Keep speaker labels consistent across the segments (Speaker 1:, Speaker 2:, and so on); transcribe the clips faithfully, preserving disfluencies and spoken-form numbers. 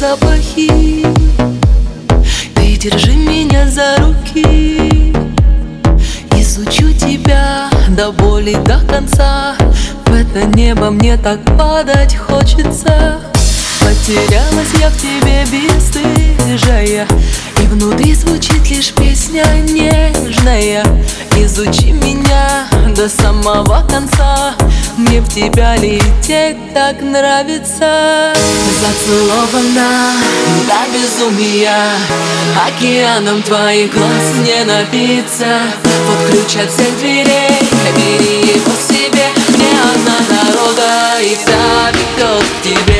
Speaker 1: запахи. Ты держи меня за руки, изучу тебя до боли, до конца. В это небо мне так падать хочется. Потерялась я в тебе бесстыжая, и внутри звучит лишь песня нежная. Изучи меня до самого конца, мне в тебя лететь так нравится. Зацелована до безумия, океаном твоих глаз не напиться. Вот ключ от всех дверей, бери его себе. Мне одна дорога, и та ведет к тебе.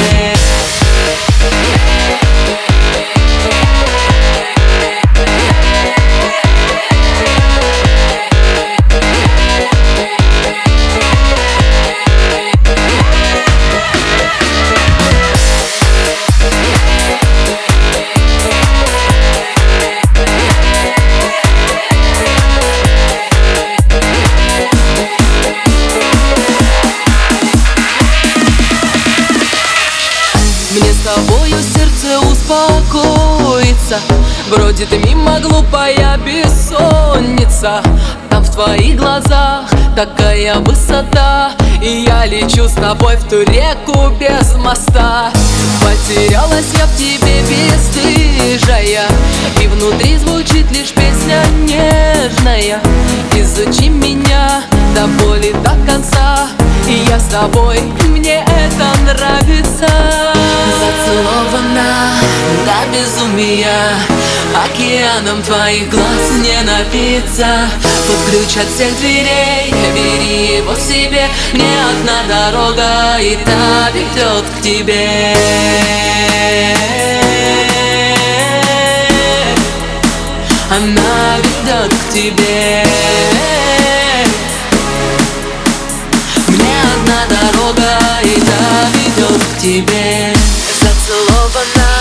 Speaker 1: Мне с тобою сердце успокоится, бродит мимо глупая бессонница. Там в твоих глазах такая высота, и я лечу с тобой в ту реку без моста. Потерялась я в тебе бесстыжая, и внутри звучит лишь песня нежная. Изучи меня до боли, до конца, и я с тобой, мне это нравится. Зацелована до безумия, океаном твоих глаз не напиться. Вот ключ от всех дверей, бери его себе. Мне одна дорога, и та ведет к тебе. Она ведет к тебе. Мне одна дорога, и та ведет к тебе. Зацелована